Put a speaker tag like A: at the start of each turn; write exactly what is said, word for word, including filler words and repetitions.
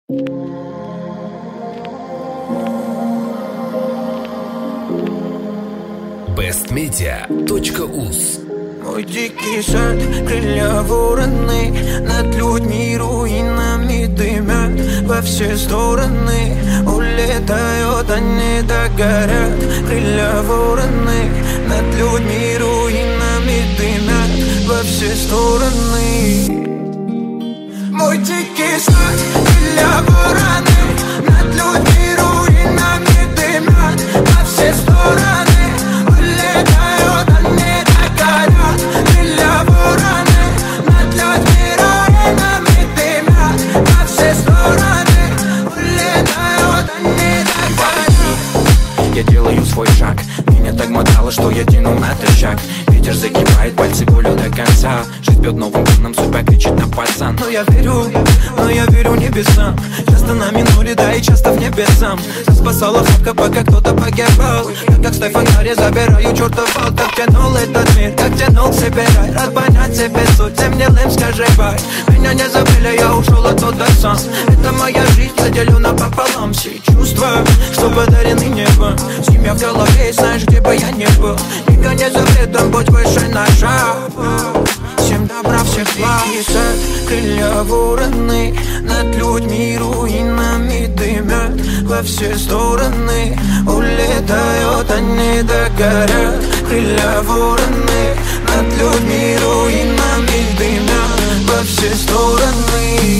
A: бест медиа точка уз.
B: Мой дикий сад, крылья вороны, над людьми руинами дымят во все стороны. Улетают, они догорят. Крылья вороны, над людьми руинами дымят во все стороны. Мой дикий сад, крылья вороны, над людьми руинами дымят во все стороны. Улетают, они догорят. Крылья вороны, над людьми руинами дымят во все стороны. Улетают, они догорят.
C: Я делаю свой шаг, меня так мотало, что я тянул на тычак. Ветер загибает пальцы волю до конца. Жизнь бьет новым тоном, судьба кричит на пацан.
B: Но я верю, но я верю небесам. Часто на минуле, да и часто в небесам. Спасала хапка, пока кто-то погибал. Я как стай фонари забираю чертов вал. Так тянул этот мир, как тянул к себе рай. Рад понять себе суть, всем гнилым скажи бай. Меня не забыли, я ушел оттуда сам. Это моя жизнь, я делю напополам. Все чувства, что подарены небом. С кем я в голове, знаешь, где бы я не был. Никогда не запретом, будь выше ножа. Всем добра, всех благ. Крылья вороны, над людьми руинами дымят во все стороны. Улетают, они догорят. Крылья вороны, над людьми руинами дымят во все стороны.